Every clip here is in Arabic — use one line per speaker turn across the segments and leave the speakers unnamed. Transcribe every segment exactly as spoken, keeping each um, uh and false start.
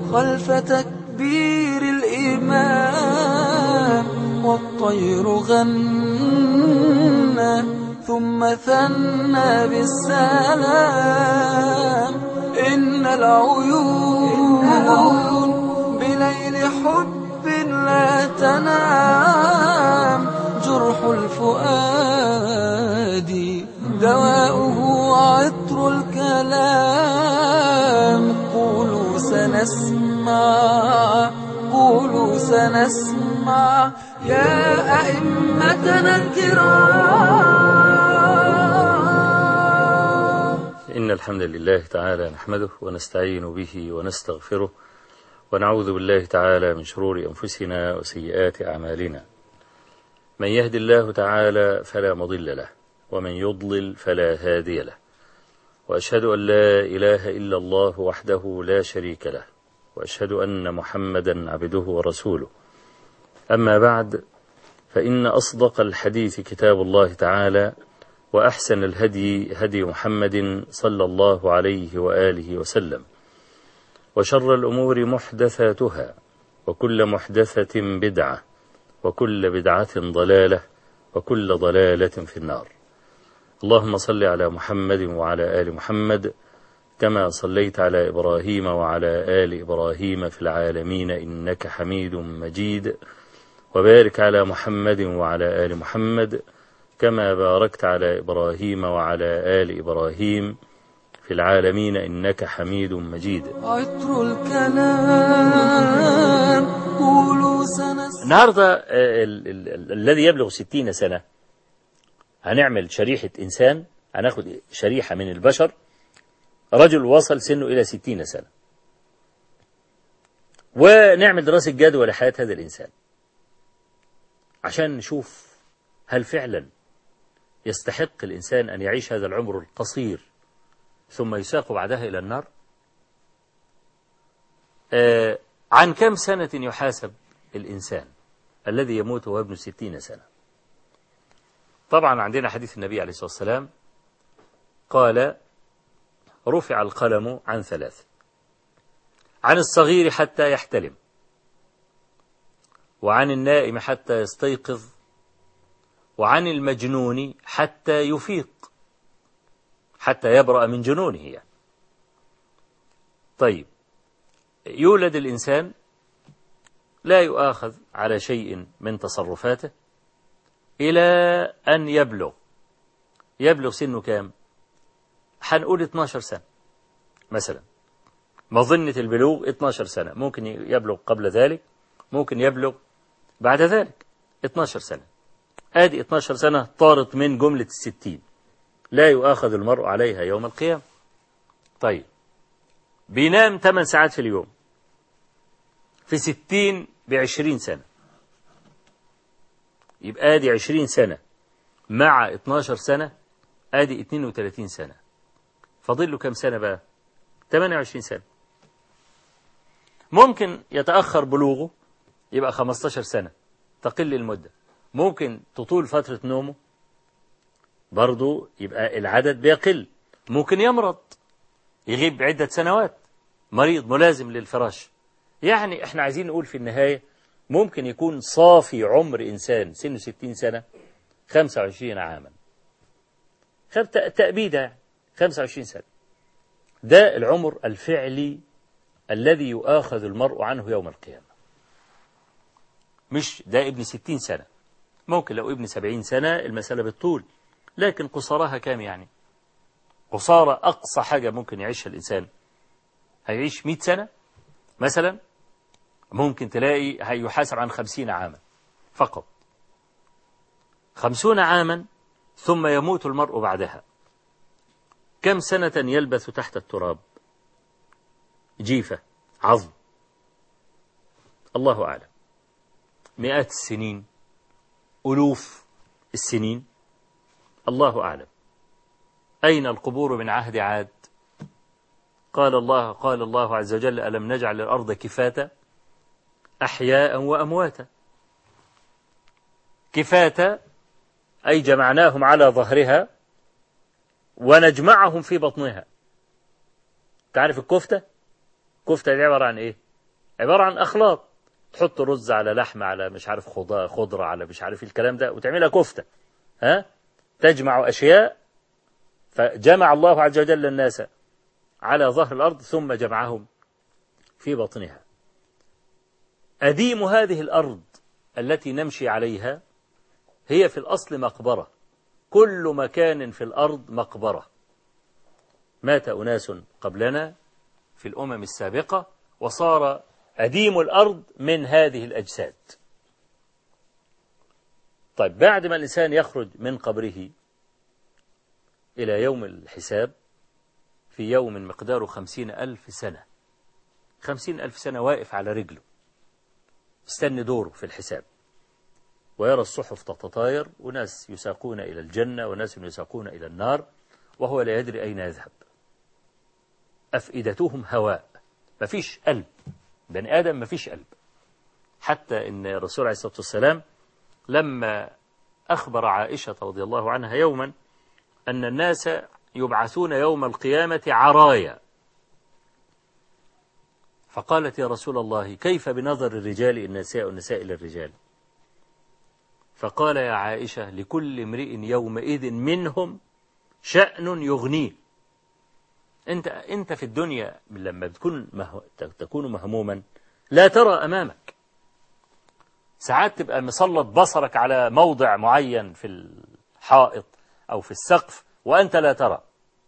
خلف تكبير الإمام والطير غنى ثم ثنى بالسلام. إن العيون بليل حب لا تنام، جرح الفؤاد دواؤه عطر الكلام. قولوا سنسمع قولوا سنسمع يا أئمتنا الكرام.
إن الحمد لله تعالى نحمده ونستعين به ونستغفره ونعوذ بالله تعالى من شرور أنفسنا وسيئات أعمالنا. من يهد الله تعالى فلا مضل له ومن يضلل فلا هادي له، وأشهد أن لا إله إلا الله وحده لا شريك له، وأشهد أن محمدا عبده ورسوله. أما بعد، فإن أصدق الحديث كتاب الله تعالى، وأحسن الهدي هدي محمد صلى الله عليه وآله وسلم، وشر الأمور محدثاتها، وكل محدثة بدعة، وكل بدعة ضلالة، وكل ضلالة في النار. اللهم صل على محمد وعلى آل محمد كما صليت على إبراهيم وعلى آل إبراهيم في العالمين إنك حميد مجيد، وبارك على محمد وعلى آل محمد كما باركت على إبراهيم وعلى آل إبراهيم في العالمين إنك حميد مجيد.
عطر الكلام قولوا سنسمع.
النهاردة ال- ال- ال- الذي يبلغ ستين سنة هنعمل شريحة إنسان، هناخد شريحة من البشر، رجل وصل سنه إلى ستين سنة، ونعمل دراسة جدوى لحياة هذا الإنسان عشان نشوف هل فعلا يستحق الإنسان أن يعيش هذا العمر القصير ثم يساق بعدها إلى النار. آه عن كم سنة يحاسب الإنسان الذي يموت وهو ابن ستين سنة؟ طبعا عندنا حديث النبي عليه الصلاة والسلام قال: رفع القلم عن ثلاث: عن الصغير حتى يحتلم، وعن النائم حتى يستيقظ، وعن المجنون حتى يفيق، حتى يبرأ من جنونه يعني. طيب، يولد الإنسان لا يؤاخذ على شيء من تصرفاته إلى أن يبلغ يبلغ سنه كام؟ هنقول اتناشر سنة مثلا، مظنة البلوغ اتناشر سنة، ممكن يبلغ قبل ذلك، ممكن يبلغ بعد ذلك. اتناشر سنة، آدي اتناشر سنة طارت من جملة الستين، لا يؤاخذ المرء عليها يوم القيامة. طيب، بينام ثمان ساعات في اليوم، في ستين بعشرين سنة، يبقى آدي عشرين سنة مع اتناشر سنة، آدي اتنين وثلاثين سنة. فاضل له كم سنة بقى؟ ثمانية وعشرين سنة. ممكن يتأخر بلوغه يبقى خمستاشر سنة، تقل المدة. ممكن تطول فترة نومه، برضو يبقى العدد بيقل. ممكن يمرض، يغيب عدة سنوات، مريض ملازم للفراش. يعني احنا عايزين نقول في النهاية ممكن يكون صافي عمر إنسان سنه ستين سنة خمسة وعشرين عاما، تأبيدة خمسة وعشرين سنة. ده العمر الفعلي الذي يؤاخذ المرء عنه يوم القيامة، مش ده ابن ستين سنة. ممكن لو ابن سبعين سنة المسألة بالطول، لكن قصارها كام يعني؟ قصارى أقصى حاجة ممكن يعيشها الإنسان هيعيش مئة سنة مثلا، ممكن تلاقي هيحاسب عن خمسين عاما فقط، خمسون عاما، ثم يموت المرء بعدها. كم سنة يلبث تحت التراب؟ جيفة، عظم، الله أعلم. مئات السنين، ألوف السنين، الله أعلم. أين القبور من عهد عاد؟ قال الله قال الله عز وجل: ألم نجعل الأرض كفاتا أحياء وأمواتا. كفاتا أي جمعناهم على ظهرها ونجمعهم في بطنها. تعرف الكفتة؟ كفتة دي عبارة عن إيه؟ عبارة عن أخلاط، تحط رز على لحمة على مش عارف خضرة على مش عارف الكلام ده وتعملها كفتة. ها، تجمع أشياء، فجمع الله عز وجل الناس على ظهر الأرض ثم جمعهم في بطنها. أديم هذه الأرض التي نمشي عليها هي في الأصل مقبرة، كل مكان في الأرض مقبرة. مات أناس قبلنا في الأمم السابقة وصار أديم الأرض من هذه الأجساد. طيب بعد ما الإنسان يخرج من قبره إلى يوم الحساب في يوم مقداره خمسين ألف سنة، خمسين ألف سنة واقف على رجله استنى دوره في الحساب، ويرى الصحف تتطاير وناس يساقون إلى الجنة وناس يساقون إلى النار وهو لا يدري أين يذهب. أفئدتهم هواء، مفيش قلب، بني آدم مفيش قلب. حتى إن الرسول عليه الصلاة والسلام لما أخبر عائشة رضي الله عنها يوما أن الناس يبعثون يوم القيامة عرايا، فقالت يا رسول الله كيف بنظر الرجال النساء والنساء إلى الرجال؟ فقال يا عائشة لكل امرئ يومئذ منهم شأن يغنيه. أنت أنت في الدنيا لما بتكون مه... تكون مهموما لا ترى أمامك، ساعات تبقى مسلط بصرك على موضع معين في الحائط أو في السقف وأنت لا ترى،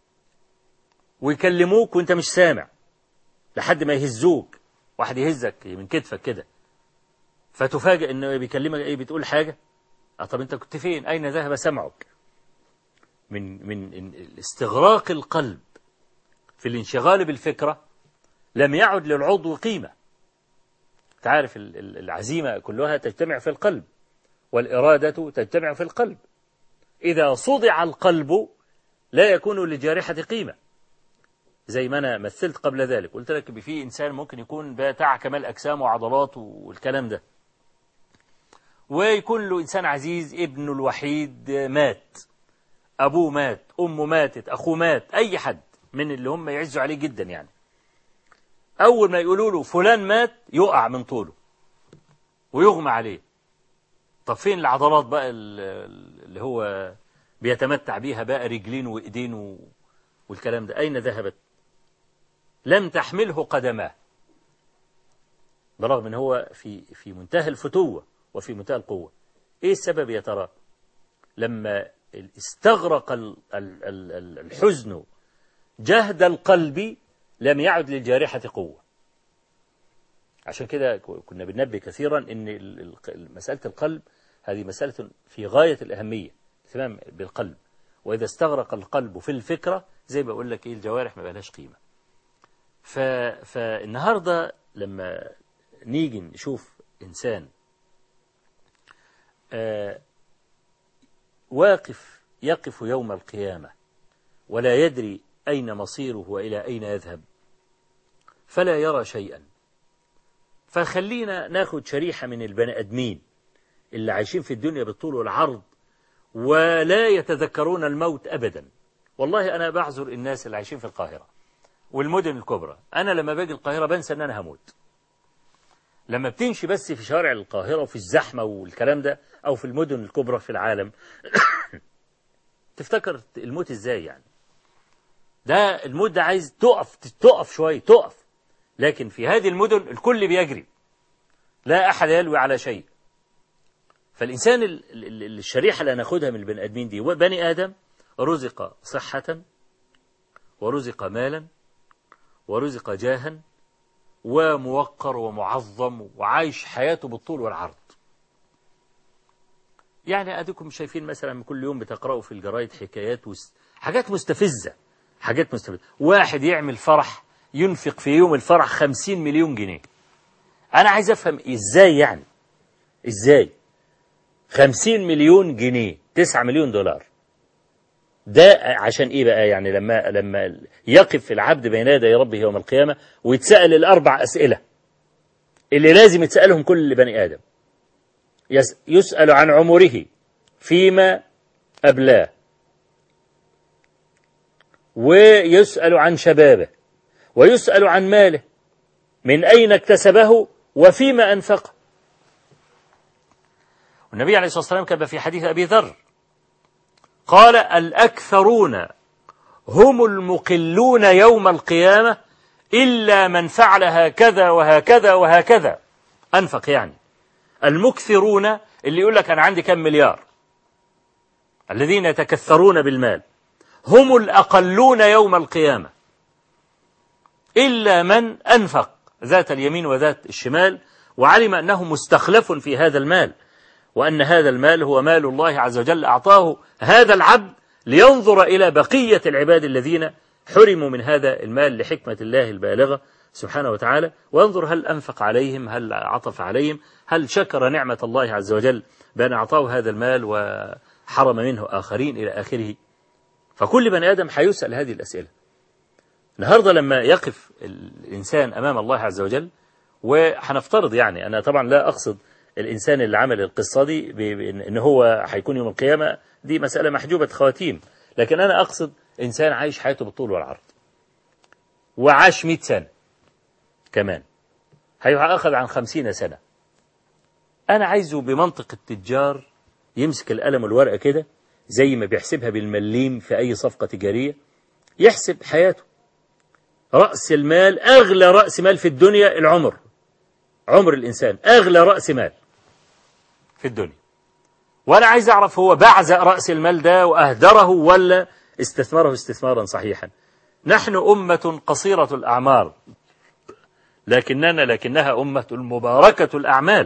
ويكلموك وأنت مش سامع لحد ما يهزوك، واحد يهزك من كتفك كده فتفاجئ إنه بيكلمك إيه، بتقول حاجة، أه طب أنت كنت فين؟ أين ذهب سمعك؟ من من استغراق القلب في الانشغال بالفكرة لم يعد للعضو قيمة. تعرف العزيمة كلها تجتمع في القلب والإرادة تجتمع في القلب. إذا صدع القلب لا يكون للجارحة قيمة. زي ما أنا مثلت قبل ذلك قلت لك في إنسان ممكن يكون بتاع كمال أجسام وعضلات والكلام ده، ويكون له إنسان عزيز ابنه الوحيد مات، أبوه مات، أمه ماتت، أخوه مات، أي حد من اللي هم يعزوا عليه جدا يعني، أول ما يقولوا له فلان مات يقع من طوله ويغمى عليه. طب فين العضلات بقى اللي هو بيتمتع بيها بقى، رجلين وإيدين والكلام ده، أين ذهبت؟ لم تحمله قدماه، برغم أن هو في في منتهى الفتوة وفي منتهى القوة. إيه السبب يا ترى؟ لما استغرق الحزن جهد القلب لم يعد للجارحة قوة. عشان كده كنا بننبه كثيرا أن مسألة القلب هذه مسألة في غاية الأهمية، اهتمام بالقلب، وإذا استغرق القلب في الفكرة زي ما بقول لك إيه، الجوارح ما بقالهاش قيمة. ف... فالنهاردة لما نيجي نشوف إنسان آه واقف يقف يوم القيامة ولا يدري أين مصيره وإلى أين يذهب، فلا يرى شيئا. فخلينا ناخد شريحة من البني أدمين اللي عايشين في الدنيا بالطول والعرض ولا يتذكرون الموت أبدا. والله أنا بعذر الناس اللي عايشين في القاهرة والمدن الكبرى، أنا لما باجي القاهرة بنسى أن أنا هموت. لما بتمشي بس في شوارع القاهرة وفي الزحمة والكلام ده أو في المدن الكبرى في العالم تفتكر الموت إزاي يعني؟ ده الموت ده عايز تقف تقف شوية تقف، لكن في هذه المدن الكل بيجري، لا أحد يلوي على شيء. فالإنسان الشريحة اللي ناخدها من البني آدمين دي، بني آدم رزق صحة ورزق مالا ورزق جاها وموقر ومعظم وعايش حياته بالطول والعرض. يعني أديكم شايفين مثلا كل يوم بتقرأوا في الجرايد حكايات وس... حاجات مستفزة، حاجات مستفزة. واحد يعمل فرح ينفق في يوم الفرح خمسين مليون جنيه. أنا عايز أفهم إزاي يعني، إزاي خمسين مليون جنيه، تسعة مليون دولار، ده عشان إيه بقى؟ يعني لما لما يقف العبد بين يدي ربه يوم القيامة ويتسأل الأربع أسئلة اللي لازم يتسألهم كل بني آدم. يسأل عن عمره فيما أبلاه، ويسأل عن شبابه، ويسأل عن ماله، من أين اكتسبه وفيما أنفقه. والنبي عليه الصلاة والسلام كما في حديث أبي ذر قال الأكثرون هم المقلون يوم القيامة إلا من فعل هكذا وهكذا وهكذا، أنفق يعني. المكثرون اللي يقول لك أنا عندي كم مليار، الذين يتكثرون بالمال، هم الأقلون يوم القيامة إلا من أنفق ذات اليمين وذات الشمال، وعلم أنه مستخلف في هذا المال، وأن هذا المال هو مال الله عز وجل أعطاه هذا العبد لينظر إلى بقية العباد الذين حرموا من هذا المال لحكمة الله البالغة سبحانه وتعالى، وينظر هل أنفق عليهم، هل عطف عليهم، هل شكر نعمة الله عز وجل بأن أعطاه هذا المال وحرم منه آخرين إلى آخره. فكل بني آدم حيسأل هذه الأسئلة. النهاردة لما يقف الإنسان أمام الله عز وجل، وحنفترض يعني أنا طبعا لا أقصد الإنسان اللي عمل القصة دي إن هو حيكون يوم القيامة، دي مسألة محجوبة خواتيم، لكن أنا أقصد إنسان عايش حياته بالطول والعرض وعاش مئة سنة كمان، هيأخذ عن خمسين سنة. أنا عايزه بمنطق التجار يمسك القلم والورقة كده زي ما بيحسبها بالمليم في أي صفقة تجارية، يحسب حياته. رأس المال، أغلى رأس مال في الدنيا العمر، عمر الإنسان أغلى رأس مال في الدنيا. وأنا عايز أعرف هو بعزق رأس المال ده وأهدره ولا استثمره استثمارا صحيحا. نحن أمة قصيرة الأعمار، لكننا لكنها أمة المباركة الأعمال.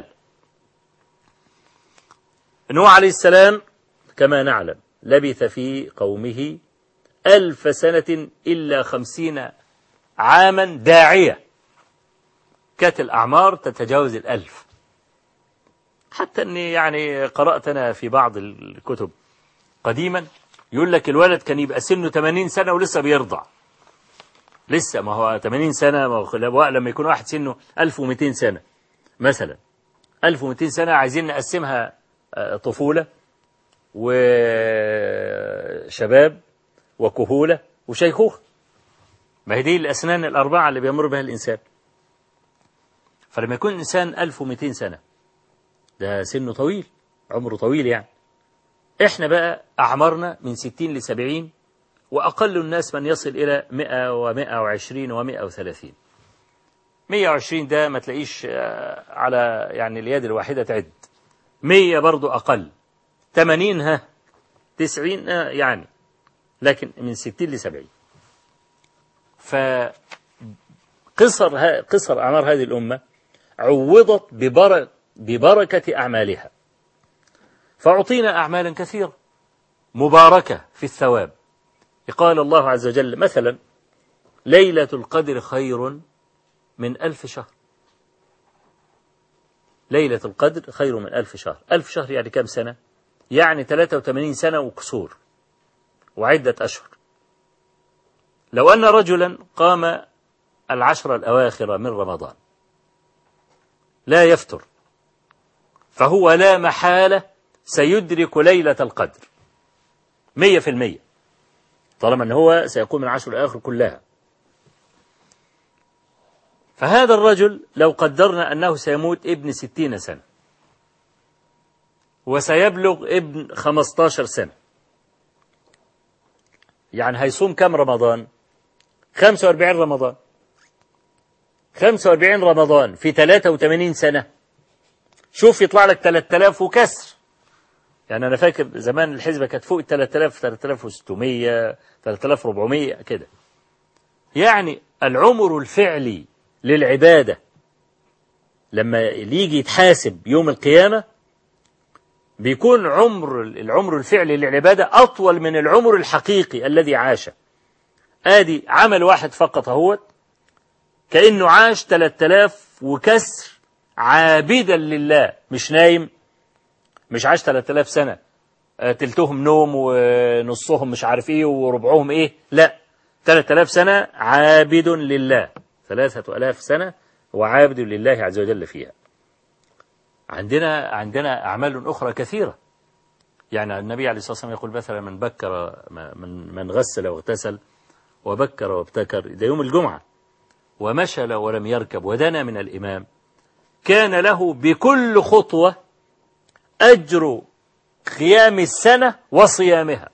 نوح عليه السلام كما نعلم لبث في قومه ألف سنة إلا خمسين عاما داعية، كانت الأعمار تتجاوز الألف. حتى أني يعني قرأتنا في بعض الكتب قديما يقول لك الولد كان يبقى سنه ثمانين سنة ولسه بيرضع، لسه ما هو ثمانين سنة، ما هو لما يكون واحد سنه ألف ومئتين سنة مثلا، ألف ومئتين سنة عايزين نقسمها طفولة وشباب وكهولة وشيخوخة، ما هي دي الأسنان الأربعة اللي بيمر بها الإنسان. فلما يكون الإنسان ألف ومئتين سنة ده سنه طويل، عمره طويل يعني. إحنا بقى أعمارنا من ستين لسبعين، وأقل الناس من يصل إلى مئة ومئة وعشرين ومئة وثلاثين. مئة وعشرين ده ما تلاقيش على يعني اليد الواحدة تعد، مية برضو أقل، ثمانين ها تسعين يعني، لكن من ستين لسبعين. فقصر قصر أعمار هذه الأمة عوضت ببركة, ببركة أعمالها، فأعطينا أعمالا كثيرة مباركة في الثواب. قال الله عز وجل مثلا ليلة القدر خير من ألف شهر، ليلة القدر خير من ألف شهر. ألف شهر يعني كم سنة؟ يعني ثلاثة وثمانين سنة وكسور وعدة أشهر. لو أن رجلا قام العشر الأواخر من رمضان لا يفتر، فهو لا محالة سيدرك ليلة القدر مية في المية، طالما أنه هو سيقوم العشر الأواخر كلها. فهذا الرجل لو قدرنا أنه سيموت ابن ستين سنة وسيبلغ ابن خمستاشر سنة، يعني هيصوم كم رمضان؟ خمسة وأربعين رمضان، خمسة وأربعين رمضان في ثلاثة وثمانين سنة، شوف يطلع لك ثلاثة آلاف وكسر. يعني أنا فاكر زمان الحسبة كانت فوق ثلاثة آلاف، ثلاثة آلاف وستمية، ثلاثة آلاف وأربعمية كده. يعني العمر الفعلي للعبادة لما يجي يتحاسب يوم القيامة بيكون عمر العمر الفعلي للعبادة أطول من العمر الحقيقي الذي عاشه. آدي عمل واحد فقط هو كأنه عاش ثلاثة آلاف وكسر عابدا لله، مش نايم، مش عاش ثلاثة آلاف سنة تلتهم نوم ونصهم مش عارف ايه وربعهم ايه، لا، ثلاثة آلاف سنة عابد لله، ثلاثة آلاف سنة وعابد لله عز وجل فيها. عندنا عندنا أعمال أخرى كثيرة. يعني النبي عليه الصلاة والسلام يقول مثلا من بكر من من غسل واغتسل وبكر وابتكر، ده يوم الجمعة، ومشل ولم يركب ودنا من الإمام كان له بكل خطوة أجر قيام السنة وصيامها.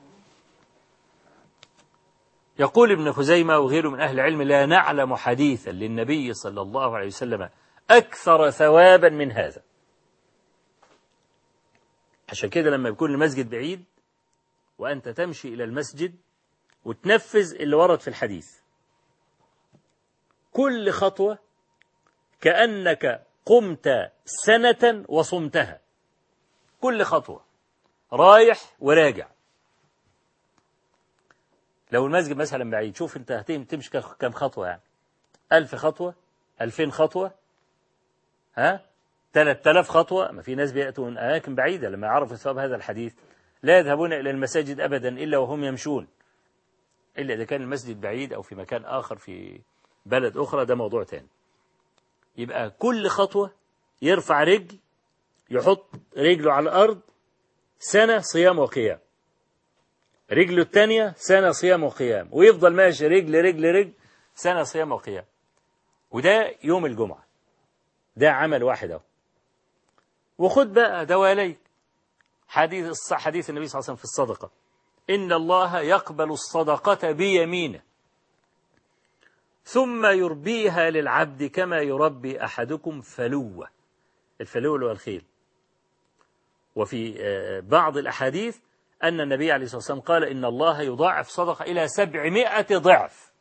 يقول ابن خزيمة وغيره من أهل العلم: لا نعلم حديثا للنبي صلى الله عليه وسلم أكثر ثوابا من هذا. عشان كده لما يكون المسجد بعيد وأنت تمشي إلى المسجد وتنفذ اللي ورد في الحديث، كل خطوة كأنك قمت سنة وصمتها، كل خطوة رايح وراجع. لو المسجد مثلا بعيد، شوف انت هتمشي كم خطوة، يعني ألف خطوة، ألفين خطوة، ها ثلاث آلاف خطوة. ما في ناس بيأتوا من أماكن بعيدة لما يعرفوا ثواب هذا الحديث لا يذهبون إلى المساجد أبدا إلا وهم يمشون، إلا إذا كان المسجد بعيد أو في مكان آخر في بلد أخرى، ده موضوع تاني. يبقى كل خطوة يرفع رجل، يحط رجله على الأرض، سنة صيام وقيام. رجله الثانية سنة صيام وقيام، ويفضل ماشي رجل رجل رجل سنة صيام وقيام. وده يوم الجمعة، ده عمل واحد اهو. وخد بقى دواليك حديث حديث النبي صلى الله عليه وسلم في الصدقة: إن الله يقبل الصدقة بيمينه ثم يربيها للعبد كما يربي أحدكم فلوة. الفلول والخيل. وفي بعض الأحاديث أن النبي عليه الصلاة والسلام قال: إن الله يضاعف صدقة إلى سبعمائة ضعف.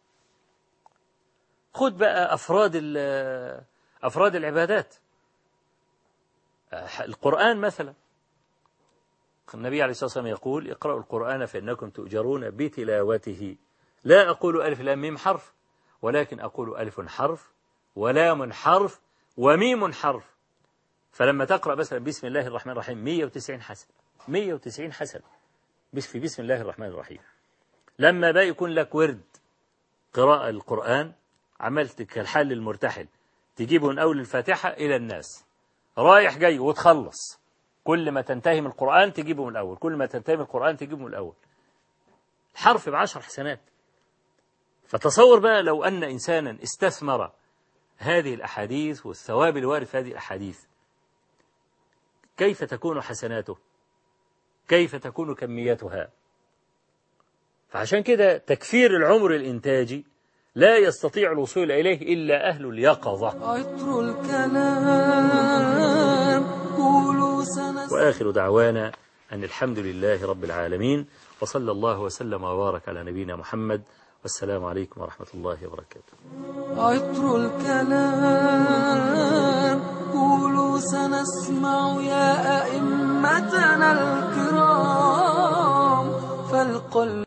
خد بقى أفراد أفراد العبادات. القرآن مثلا، النبي عليه الصلاة والسلام يقول: اقرأوا القرآن فإنكم تؤجرون بتلاوته. لا أقول ألف لام ميم حرف، ولكن أقول ألف حرف ولام حرف وميم حرف. فلما تقرأ مثلا بسم الله الرحمن الرحيم مئة وتسعين حسنة، مئة وتسعين حسنة بس في بسم الله الرحمن الرحيم. لما بقى يكون لك ورد قراءة القرآن، عملت كالحل المرتحل، تجيبه من أول الفاتحة إلى الناس رايح جاي وتخلص. كل ما تنتهي من القرآن تجيبه من الأول، كل ما تنتهي من القرآن تجيبه من الأول. الحرف بعشر حسنات. فتصور بقى لو أن إنسانا استثمر هذه الأحاديث والثواب الوارد في هذه الأحاديث، كيف تكون حسناته؟ كيف تكون كميتها؟ فعشان كده تكفير العمر الإنتاجي لا يستطيع الوصول إليه إلا أهل اليقظة.
عطر الكلام قولوا سنس.
وآخر دعوانا أن الحمد لله رب العالمين، وصلى الله وسلم وبارك على نبينا محمد، والسلام عليكم ورحمة الله وبركاته.
عطر الكلام قولوا سنسمع يا أئمتنا الكرام، فالقلب